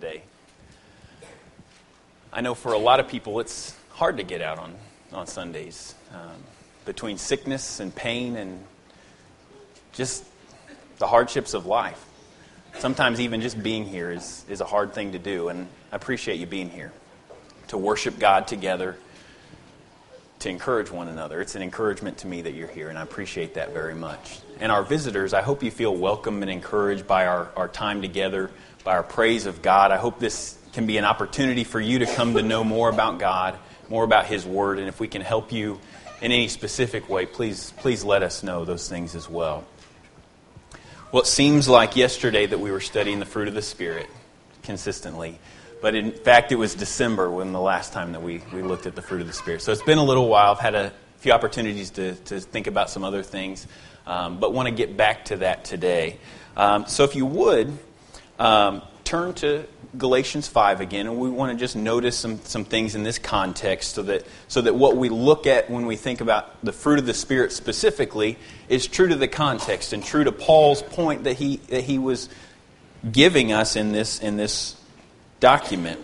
today. I know for a lot of people it's hard to get out on Sundays. Between sickness and pain and just the hardships of life. Sometimes even just being here is a hard thing to do, and I appreciate you being here to worship God together, to encourage one another. It's an encouragement to me that you're here, and I appreciate that very much. And our visitors, I hope you feel welcome and encouraged by our time together, by our praise of God. I hope this can be an opportunity for you to come to know more about God, more about His Word, and if we can help you in any specific way, please let us know those things as well. Well, it seems like yesterday that we were studying the fruit of the Spirit consistently. But in fact, it was December when the last time that we looked at the fruit of the Spirit. So it's been a little while. I've had a few opportunities to think about some other things, but want to get back to that today. So if you would, turn to Galatians 5 again, and we want to just notice some things in this context so that what we look at when we think about the fruit of the Spirit specifically is true to the context and true to Paul's point that he was giving us in this document.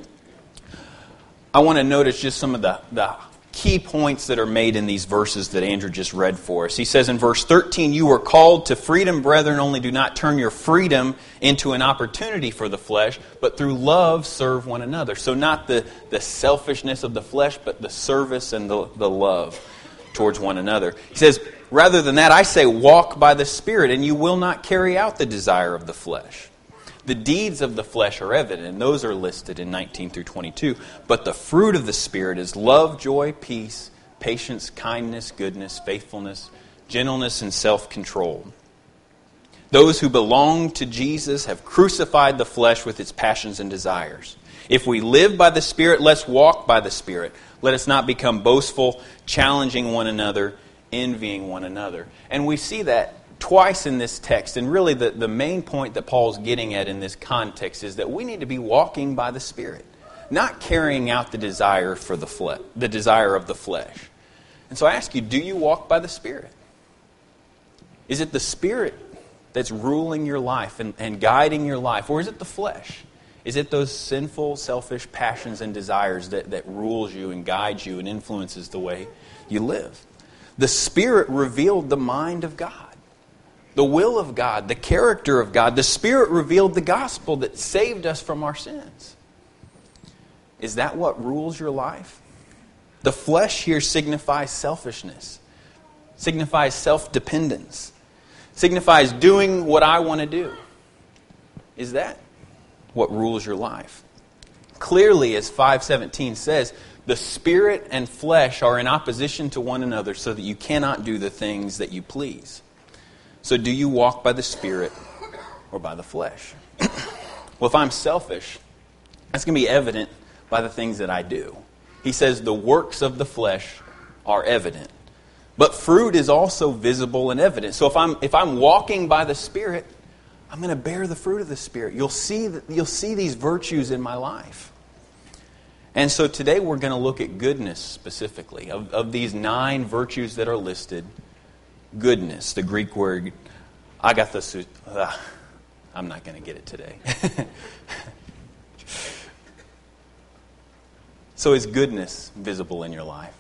I want to notice just some of the key points that are made in these verses that Andrew just read for us. He says in verse 13, "You were called to freedom, brethren, only do not turn your freedom into an opportunity for the flesh, but through love serve one another." So not the selfishness of the flesh, but the service and the love towards one another. He says, "Rather than that, I say, walk by the Spirit, and you will not carry out the desire of the flesh. The deeds of the flesh are evident, and those are listed in 19 through 22. But the fruit of the Spirit is love, joy, peace, patience, kindness, goodness, faithfulness, gentleness, and self-control. Those who belong to Jesus have crucified the flesh with its passions and desires. If we live by the Spirit, let's walk by the Spirit. Let us not become boastful, challenging one another, envying one another." And we see that twice in this text, and really the main point that Paul's getting at in this context is that we need to be walking by the Spirit, not carrying out the desire for the desire of the flesh. And so I ask you, do you walk by the Spirit? Is it the Spirit that's ruling your life and guiding your life, or is it the flesh? Is it those sinful, selfish passions and desires that rules you and guides you and influences the way you live? The Spirit revealed the mind of God, the will of God, the character of God. The Spirit revealed the gospel that saved us from our sins. Is that what rules your life? The flesh here signifies selfishness, signifies self-dependence, signifies doing what I want to do. Is that what rules your life? Clearly, as 5:17 says, the Spirit and flesh are in opposition to one another so that you cannot do the things that you please. So do you walk by the Spirit or by the flesh? Well, if I'm selfish, that's going to be evident by the things that I do. He says the works of the flesh are evident. But fruit is also visible and evident. So if I'm walking by the Spirit, I'm going to bear the fruit of the Spirit. You'll see these virtues in my life. And so today we're going to look at goodness specifically. Of these 9 virtues that are listed, goodness, the Greek word agathos. I'm not going to get it today. So is goodness visible in your life?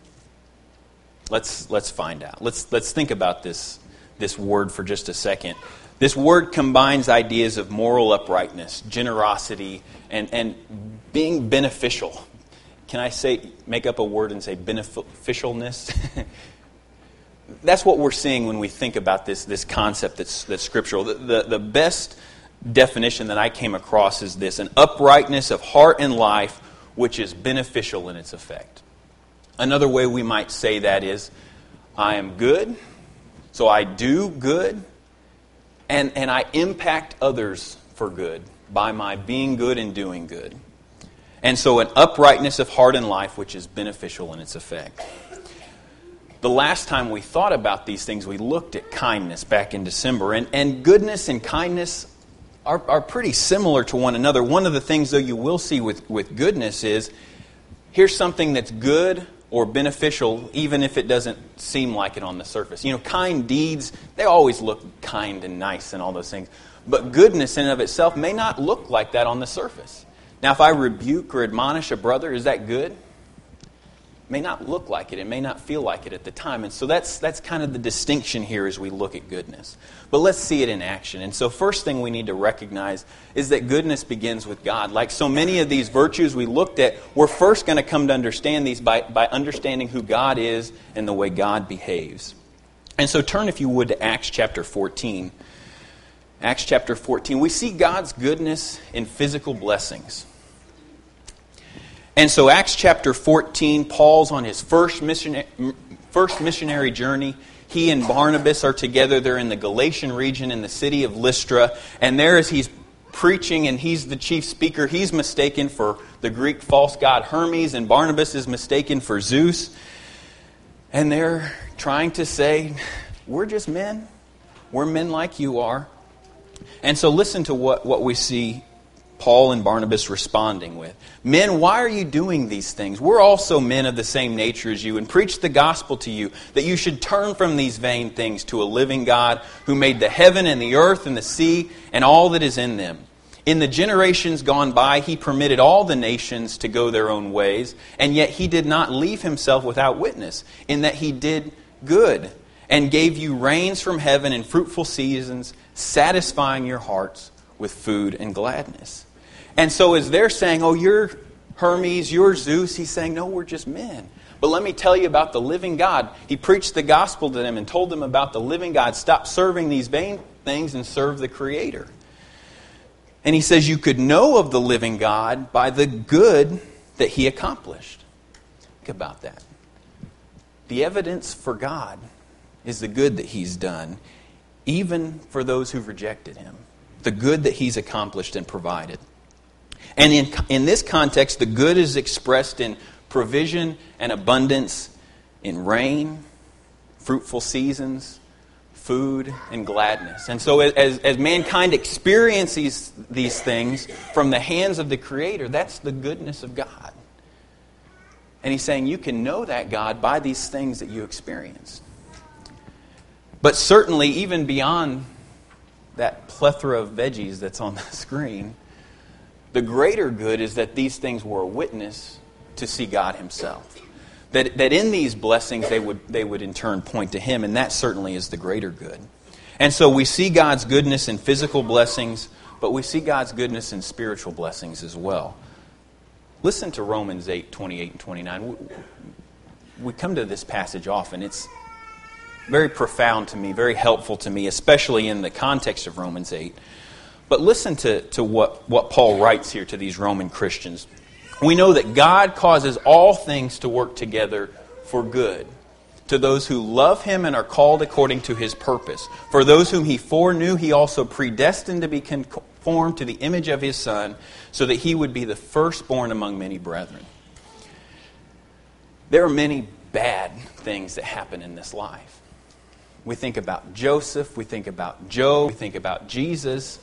Let's find out. Let's think about this word for just a second. This word combines ideas of moral uprightness, generosity, and being beneficial. Can I make up a word and say beneficialness? That's what we're seeing when we think about this concept that's scriptural. The best definition that I came across is this: an uprightness of heart and life which is beneficial in its effect. Another way we might say that is, I am good, so I do good, and I impact others for good by my being good and doing good. And so an uprightness of heart and life which is beneficial in its effect. The last time we thought about these things, we looked at kindness back in December. And goodness and kindness are pretty similar to one another. One of the things, though, you will see with goodness is, here's something that's good or beneficial, even if it doesn't seem like it on the surface. You know, kind deeds, they always look kind and nice and all those things. But goodness in and of itself may not look like that on the surface. Now, if I rebuke or admonish a brother, is that good? It may not look like it. It may not feel like it at the time. And so that's kind of the distinction here as we look at goodness. But let's see it in action. And so first thing we need to recognize is that goodness begins with God. Like so many of these virtues we looked at, we're first going to come to understand these by understanding who God is and the way God behaves. And so turn, if you would, to Acts chapter 14. Acts chapter 14. We see God's goodness in physical blessings. And so Acts chapter 14, Paul's on his first missionary journey. He and Barnabas are together. They're in the Galatian region in the city of Lystra. And there as he's preaching and he's the chief speaker, he's mistaken for the Greek false god Hermes, and Barnabas is mistaken for Zeus. And they're trying to say, we're just men. We're men like you are. And so listen to what we see Paul and Barnabas responding with. Men, why are you doing these things? We're also men of the same nature as you, and preach the gospel to you, that you should turn from these vain things to a living God who made the heaven and the earth and the sea and all that is in them. In the generations gone by, He permitted all the nations to go their own ways, and yet He did not leave Himself without witness, in that He did good and gave you rains from heaven and fruitful seasons, satisfying your hearts with food and gladness. And so as they're saying, oh, you're Hermes, you're Zeus, He's saying, no, we're just men. But let me tell you about the living God. He preached the gospel to them and told them about the living God. Stop serving these vain things and serve the Creator. And He says you could know of the living God by the good that He accomplished. Think about that. The evidence for God is the good that He's done, even for those who've rejected Him. The good that He's accomplished and provided. And in this context, the good is expressed in provision and abundance, in rain, fruitful seasons, food, and gladness. And so as mankind experiences these things from the hands of the Creator, that's the goodness of God. And He's saying you can know that God by these things that you experience. But certainly, even beyond that plethora of veggies that's on the screen, the greater good is that these things were a witness to see God Himself. That in these blessings they would in turn point to Him, and that certainly is the greater good. And so we see God's goodness in physical blessings, but we see God's goodness in spiritual blessings as well. Listen to Romans 8, 28 and 29. We come to this passage often. It's very profound to me, very helpful to me, especially in the context of Romans 8. But listen to what Paul writes here to these Roman Christians. We know that God causes all things to work together for good, to those who love Him and are called according to His purpose. For those whom He foreknew, He also predestined to be conformed to the image of His Son, so that He would be the firstborn among many brethren. There are many bad things that happen in this life. We think about Joseph, we think about Job, we think about Jesus.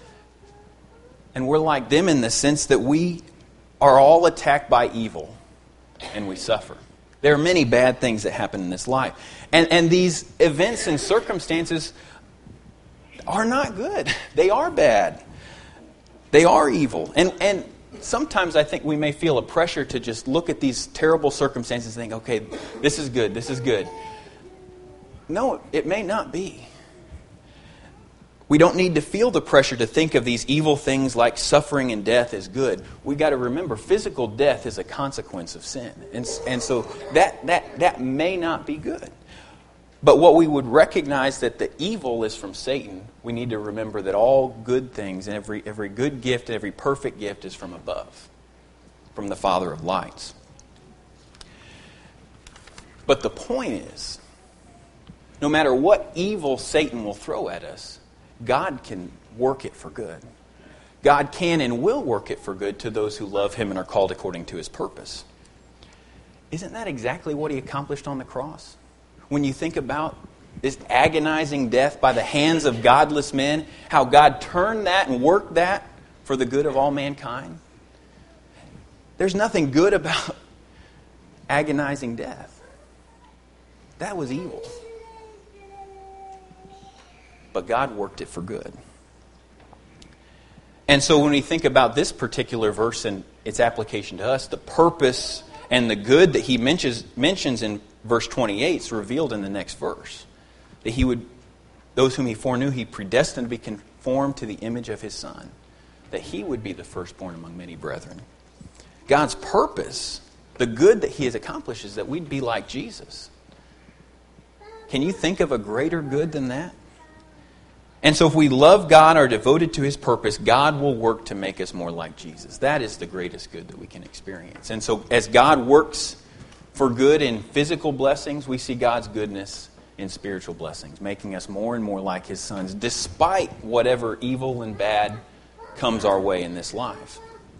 And we're like them in the sense that we are all attacked by evil and we suffer. There are many bad things that happen in this life. And these events and circumstances are not good. They are bad. They are evil. And sometimes I think we may feel a pressure to just look at these terrible circumstances and think, okay, this is good, this is good. No, it may not be. We don't need to feel the pressure to think of these evil things like suffering and death as good. We've got to remember physical death is a consequence of sin. And so that may not be good. But what we would recognize that the evil is from Satan, we need to remember that all good things and every good gift and every perfect gift is from above, from the Father of lights. But the point is, no matter what evil Satan will throw at us, God can work it for good. God can and will work it for good to those who love Him and are called according to His purpose. Isn't that exactly what He accomplished on the cross? When you think about this agonizing death by the hands of godless men, how God turned that and worked that for the good of all mankind. There's nothing good about agonizing death. That was evil. But God worked it for good. And so when we think about this particular verse and its application to us, the purpose and the good that he mentions in verse 28 is revealed in the next verse. That those whom he foreknew, he predestined to be conformed to the image of his Son, that he would be the firstborn among many brethren. God's purpose, the good that he has accomplished, is that we'd be like Jesus. Can you think of a greater good than that? And so if we love God, are devoted to his purpose, God will work to make us more like Jesus. That is the greatest good that we can experience. And so as God works for good in physical blessings, we see God's goodness in spiritual blessings, making us more and more like his sons, despite whatever evil and bad comes our way in this life.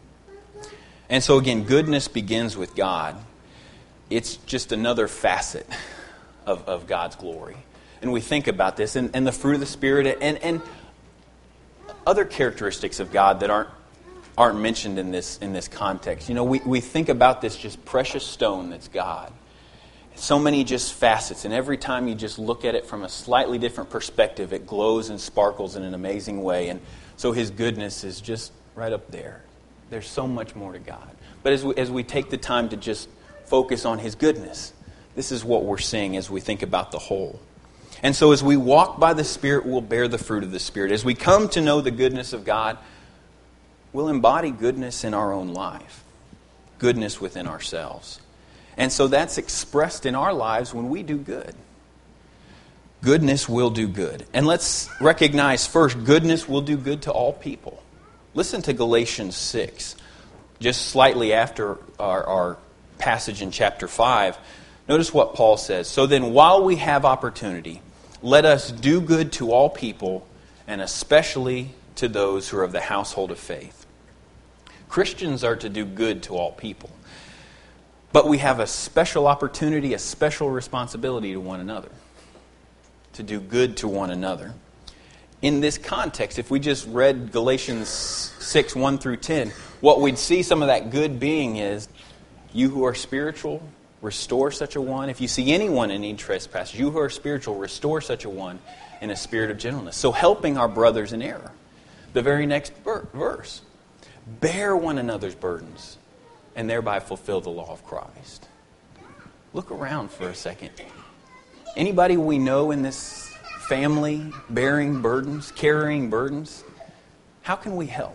And so again, goodness begins with God. It's just another facet of God's glory. And we think about this, and the fruit of the Spirit, and other characteristics of God that aren't mentioned in this context. You know, we think about this just precious stone that's God. So many just facets, and every time you just look at it from a slightly different perspective, it glows and sparkles in an amazing way. And so his goodness is just right up there. There's so much more to God. But as we take the time to just focus on his goodness, this is what we're seeing as we think about the whole. And so as we walk by the Spirit, we'll bear the fruit of the Spirit. As we come to know the goodness of God, we'll embody goodness in our own life. Goodness within ourselves. And so that's expressed in our lives when we do good. Goodness will do good. And let's recognize first, goodness will do good to all people. Listen to Galatians 6. Just slightly after our passage in chapter 5, notice what Paul says. So then while we have opportunity, let us do good to all people, and especially to those who are of the household of faith. Christians are to do good to all people. But we have a special opportunity, a special responsibility to one another. To do good to one another. In this context, if we just read Galatians 6, 1 through 10, what we'd see some of that good being is, you who are spiritual, restore such a one. If you see anyone in need trespass, you who are spiritual, restore such a one in a spirit of gentleness. So helping our brothers in error. The very next verse. Bear one another's burdens and thereby fulfill the law of Christ. Look around for a second. Anybody we know in this family bearing burdens, carrying burdens? How can we help?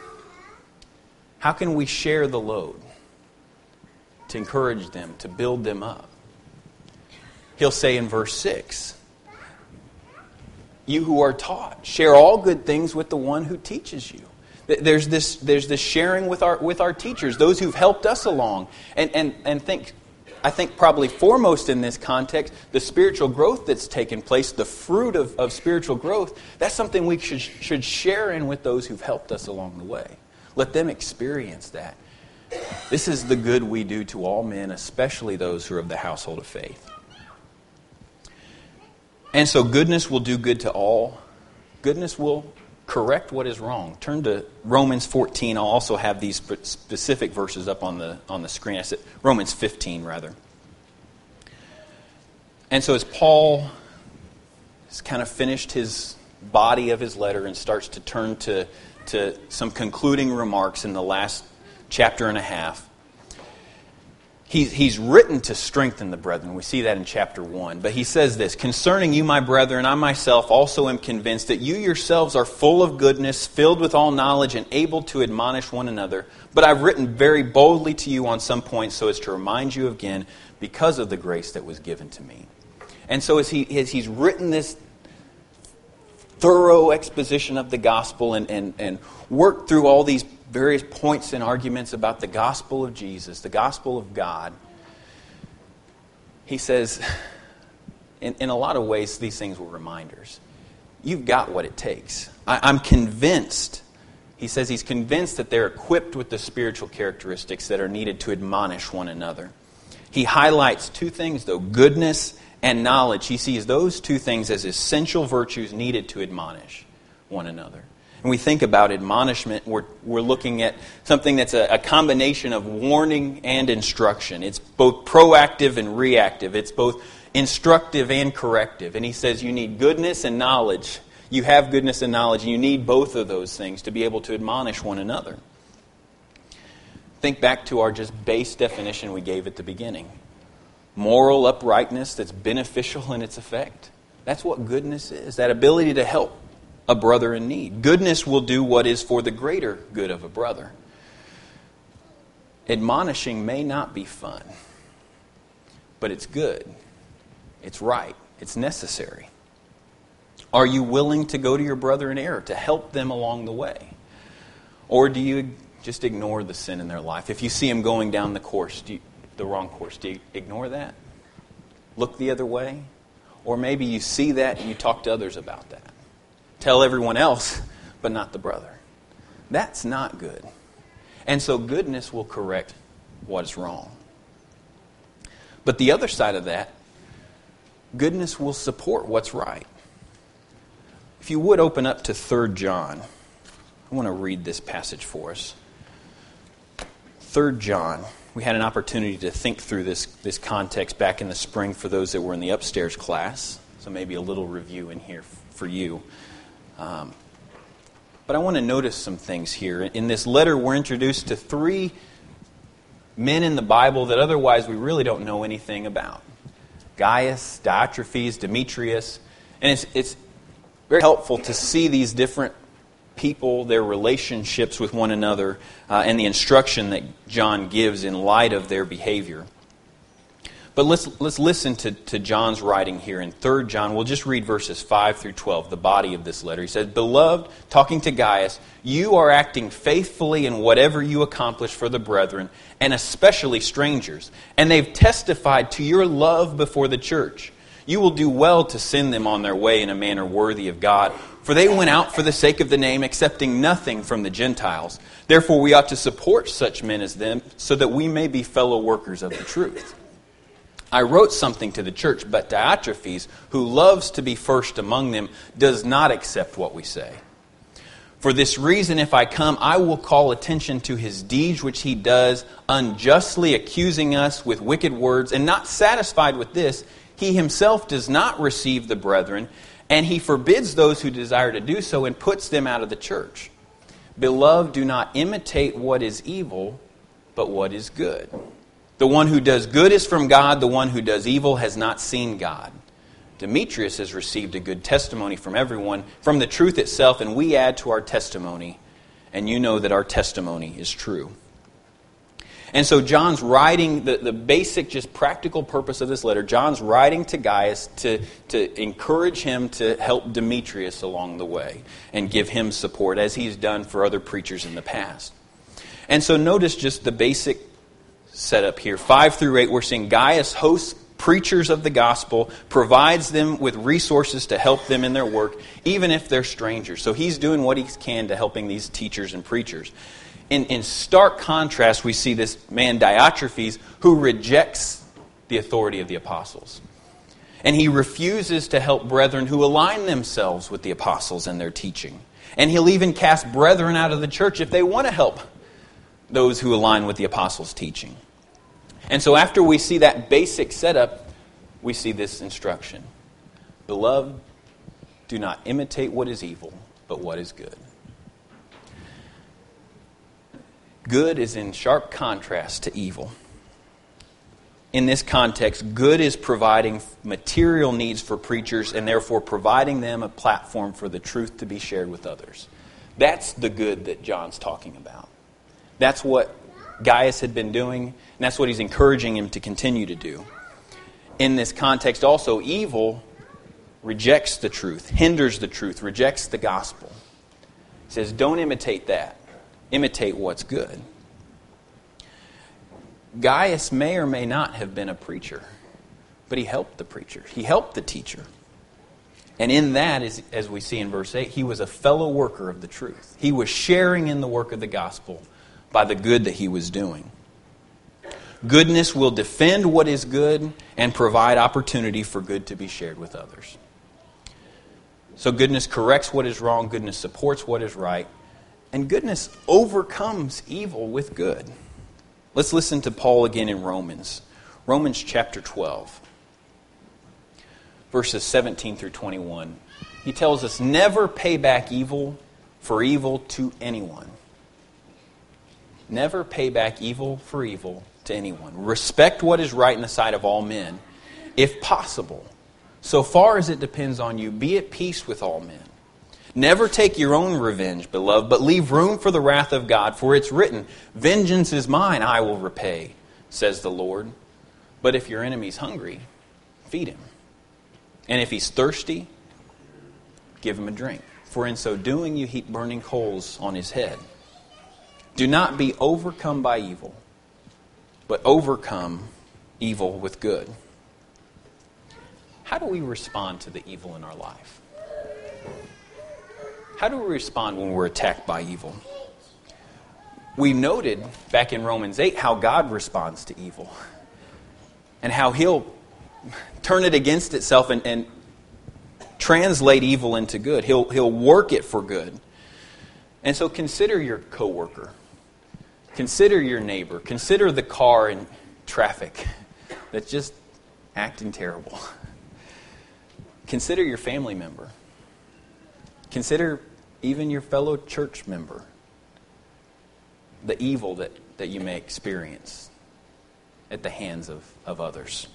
How can we share the load? To encourage them, to build them up. He'll say in verse 6, you who are taught, share all good things with the one who teaches you. There's this sharing with our teachers, those who've helped us along. And I think probably foremost in this context, the spiritual growth that's taken place, the fruit of spiritual growth, that's something we should share in with those who've helped us along the way. Let them experience that. This is the good we do to all men, especially those who are of the household of faith. And so goodness will do good to all. Goodness will correct what is wrong. Turn to Romans 14. I'll also have these specific verses up on the screen. I said Romans 15, rather. And so as Paul has kind of finished his body of his letter and starts to turn to some concluding remarks in the last chapter and a half, he's written to strengthen the brethren. We see that in chapter 1. But he says this, concerning you, my brethren, I myself also am convinced that you yourselves are full of goodness, filled with all knowledge, and able to admonish one another. But I've written very boldly to you on some points so as to remind you again because of the grace that was given to me. And so as he's written this thorough exposition of the gospel and worked through all these various points and arguments about the gospel of Jesus, the gospel of God, he says, in a lot of ways, these things were reminders. You've got what it takes. I'm convinced, he says he's convinced that they're equipped with the spiritual characteristics that are needed to admonish one another. He highlights two things, though, goodness and knowledge. He sees those two things as essential virtues needed to admonish one another. When we think about admonishment, we're looking at something that's a combination of warning and instruction. It's both proactive and reactive. It's both instructive and corrective. And he says you need goodness and knowledge. You have goodness and knowledge, and you need both of those things to be able to admonish one another. Think back to our just base definition we gave at the beginning. Moral uprightness that's beneficial in its effect. That's what goodness is, that ability to help a brother in need. Goodness will do what is for the greater good of a brother. Admonishing may not be fun, but it's good. It's right. It's necessary. Are you willing to go to your brother in error to help them along the way? Or do you just ignore the sin in their life? If you see them going down the wrong course, do you ignore that? Look the other way? Or maybe you see that and you talk to others about that. Tell everyone else, but not the brother. That's not good. And so goodness will correct what is wrong. But the other side of that, goodness will support what's right. If you would open up to 3 John, I want to read this passage for us. 3 John. We had an opportunity to think through this context back in the spring for those that were in the upstairs class. So maybe a little review in here for you. But I want to notice some things here. In this letter, we're introduced to 3 men in the Bible that otherwise we really don't know anything about. Gaius, Diotrephes, Demetrius. And it's very helpful to see these different people, their relationships with one another, and the instruction that John gives in light of their behavior. But let's listen to John's writing here in 3 John. We'll just read verses 5 through 12, the body of this letter. He says, "Beloved," talking to Gaius, "you are acting faithfully in whatever you accomplish for the brethren, and especially strangers. And they've testified to your love before the church. You will do well to send them on their way in a manner worthy of God. For they went out for the sake of the name, accepting nothing from the Gentiles. Therefore we ought to support such men as them, so that we may be fellow workers of the truth. I wrote something to the church, but Diotrephes, who loves to be first among them, does not accept what we say. For this reason, if I come, I will call attention to his deeds which he does, unjustly accusing us with wicked words. And not satisfied with this, he himself does not receive the brethren, and he forbids those who desire to do so and puts them out of the church. Beloved, do not imitate what is evil, but what is good. The one who does good is from God. The one who does evil has not seen God. Demetrius has received a good testimony from everyone, from the truth itself, and we add to our testimony, and you know that our testimony is true." And so John's writing, the basic, just practical purpose of this letter, John's writing to Gaius to encourage him to help Demetrius along the way and give him support, as he's done for other preachers in the past. And so notice just the basic setup here. 5 through 8, we're seeing Gaius hosts preachers of the gospel, provides them with resources to help them in their work, even if they're strangers. So he's doing what he can to helping these teachers and preachers. In stark contrast, we see this man Diotrephes, who rejects the authority of the apostles. And he refuses to help brethren who align themselves with the apostles and their teaching. And he'll even cast brethren out of the church if they want to help those who align with the apostles' teaching. And so after we see that basic setup, we see this instruction. Beloved, do not imitate what is evil, but what is good. Good is in sharp contrast to evil. In this context, good is providing material needs for preachers and therefore providing them a platform for the truth to be shared with others. That's the good that John's talking about. That's what Gaius had been doing, and that's what he's encouraging him to continue to do. In this context also, evil rejects the truth, hinders the truth, rejects the gospel. He says, don't imitate that. Imitate what's good. Gaius may or may not have been a preacher, but he helped the preacher. He helped the teacher. And in that, as we see in verse 8, he was a fellow worker of the truth. He was sharing in the work of the gospel by the good that he was doing. Goodness will defend what is good and provide opportunity for good to be shared with others. So goodness corrects what is wrong, goodness supports what is right, and goodness overcomes evil with good. Let's listen to Paul again in Romans. Romans chapter 12, verses 17 through 21. He tells us never pay back evil for evil to anyone. Never pay back evil for evil to anyone. Respect what is right in the sight of all men, if possible. So far as it depends on you, be at peace with all men. Never take your own revenge, beloved, but leave room for the wrath of God. For it's written, vengeance is mine, I will repay, says the Lord. But if your enemy's hungry, feed him. And if he's thirsty, give him a drink. For in so doing you heap burning coals on his head. Do not be overcome by evil, but overcome evil with good. How do we respond to the evil in our life? How do we respond when we're attacked by evil? We noted back in Romans 8 how God responds to evil and how He'll turn it against itself and translate evil into good. He'll work it for good. And so consider your coworker. Consider your neighbor. Consider the car in traffic that's just acting terrible. Consider your family member. Consider even your fellow church member. The evil that you may experience at the hands of others.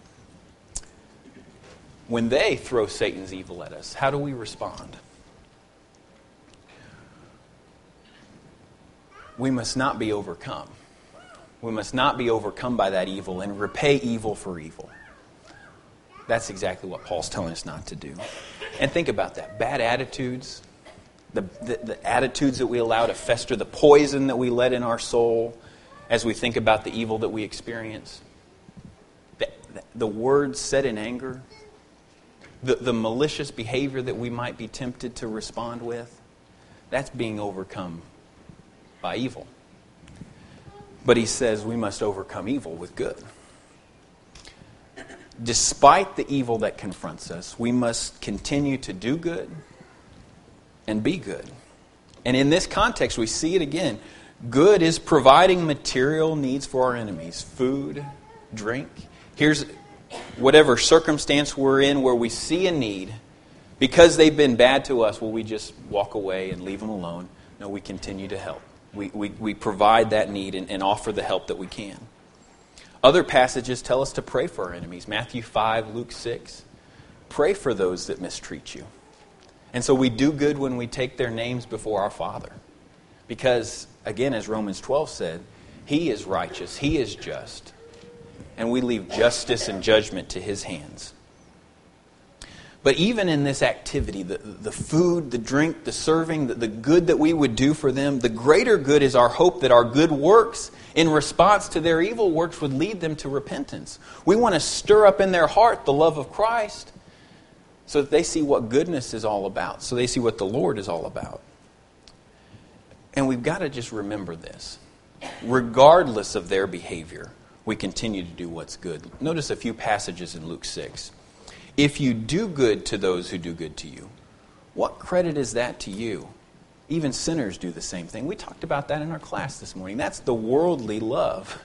When they throw Satan's evil at us, how do we respond? We must not be overcome. We must not be overcome by that evil and repay evil for evil. That's exactly what Paul's telling us not to do. And think about that. Bad attitudes, the attitudes that we allow to fester, the poison that we let in our soul as we think about the evil that we experience, the words said in anger, the malicious behavior that we might be tempted to respond with, that's being overcome by evil. But he says we must overcome evil with good. Despite the evil that confronts us, we must continue to do good and be good. And in this context, we see it again. Good is providing material needs for our enemies. Food, drink. Here's whatever circumstance we're in where we see a need. Because they've been bad to us, will we just walk away and leave them alone? No, we continue to help. We provide that need and offer the help that we can. Other passages tell us to pray for our enemies. Matthew 5, Luke 6. Pray for those that mistreat you. And so we do good when we take their names before our Father. Because, again, as Romans 12 said, He is righteous, He is just. And we leave justice and judgment to His hands. But even in this activity, the food, the drink, the serving, the good that we would do for them, the greater good is our hope that our good works in response to their evil works would lead them to repentance. We want to stir up in their heart the love of Christ so that they see what goodness is all about, so they see what the Lord is all about. And we've got to just remember this. Regardless of their behavior, we continue to do what's good. Notice a few passages in Luke 6. If you do good to those who do good to you, what credit is that to you? Even sinners do the same thing. We talked about that in our class this morning. That's the worldly love.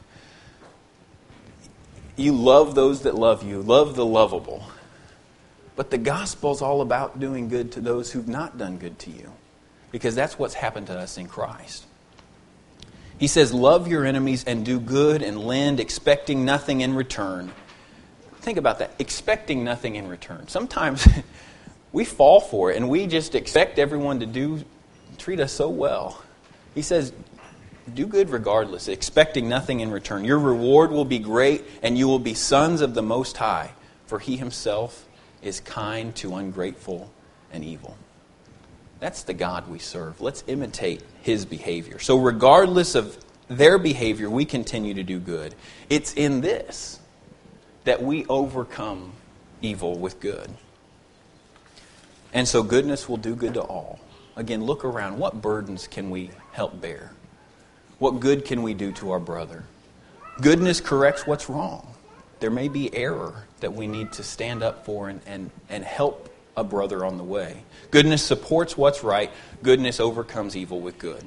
You love those that love you. Love the lovable. But the gospel's all about doing good to those who've not done good to you. Because that's what's happened to us in Christ. He says, love your enemies and do good and lend, expecting nothing in return. Think about that. Expecting nothing in return. Sometimes we fall for it and we just expect everyone to treat us so well. He says, do good regardless, expecting nothing in return. Your reward will be great and you will be sons of the Most High, for He Himself is kind to ungrateful and evil. That's the God we serve. Let's imitate His behavior. So regardless of their behavior, we continue to do good. It's in this that we overcome evil with good. And so goodness will do good to all. Again, look around. What burdens can we help bear? What good can we do to our brother? Goodness corrects what's wrong. There may be error that we need to stand up for and help a brother on the way. Goodness supports what's right. Goodness overcomes evil with good.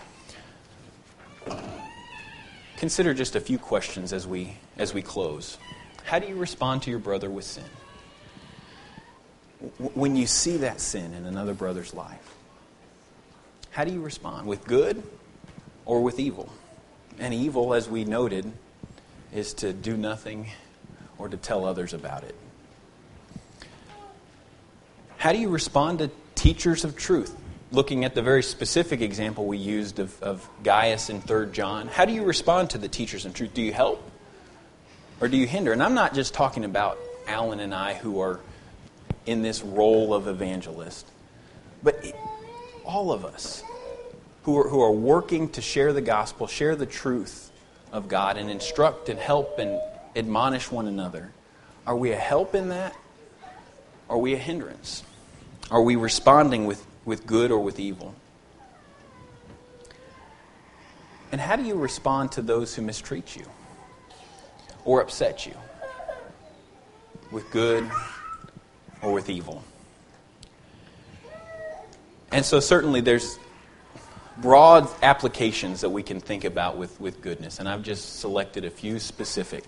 Consider just a few questions as we close. How do you respond to your brother with sin? when you see that sin in another brother's life, how do you respond? With good or with evil? And evil, as we noted, is to do nothing or to tell others about it. How do you respond to teachers of truth? Looking at the very specific example we used of Gaius in 3 John, how do you respond to the teachers of truth? Do you help or do you hinder? And I'm not just talking about Alan and I who are in this role of evangelist, but all of us who are working to share the gospel, share the truth of God, and instruct and help and admonish one another. Are we a help in that? Or are we a hindrance? Are we responding with good or with evil? And how do you respond to those who mistreat you or upset you? With good or with evil? And so certainly there's broad applications that we can think about with goodness. And I've just selected a few specific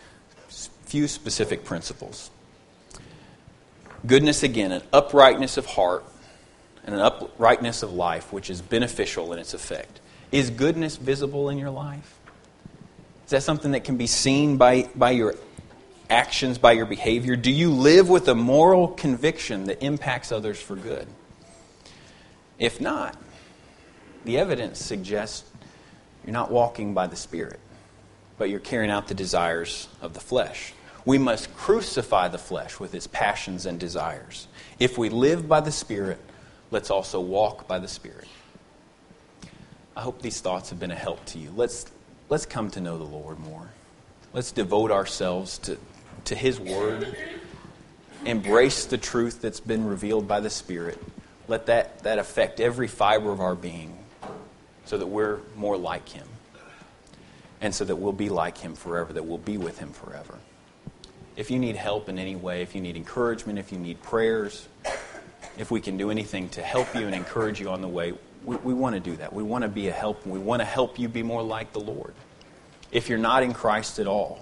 principles. Goodness, again, an uprightness of heart and an uprightness of life, which is beneficial in its effect. Is goodness visible in your life? Is that something that can be seen by your actions, by your behavior? Do you live with a moral conviction that impacts others for good? If not, the evidence suggests you're not walking by the Spirit, but you're carrying out the desires of the flesh. We must crucify the flesh with its passions and desires. If we live by the Spirit, let's also walk by the Spirit. I hope these thoughts have been a help to you. Let's come to know the Lord more. Let's devote ourselves to His Word. Embrace the truth that's been revealed by the Spirit. Let that affect every fiber of our being so that we're more like Him. And so that we'll be like Him forever, that we'll be with Him forever. If you need help in any way, if you need encouragement, if you need prayers, if we can do anything to help you and encourage you on the way, we want to do that. We want to be a help, and we want to help you be more like the Lord. If you're not in Christ at all,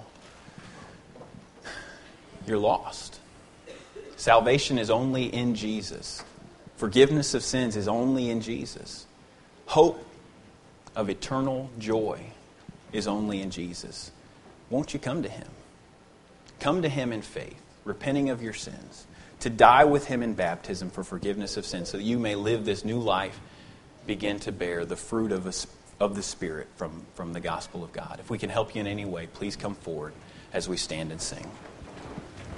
you're lost. Salvation is only in Jesus. Forgiveness of sins is only in Jesus. Hope of eternal joy is only in Jesus. Won't you come to Him? Come to Him in faith, repenting of your sins, to die with Him in baptism for forgiveness of sins, so that you may live this new life, begin to bear the fruit of the Spirit from the gospel of God. If we can help you in any way, please come forward as we stand and sing.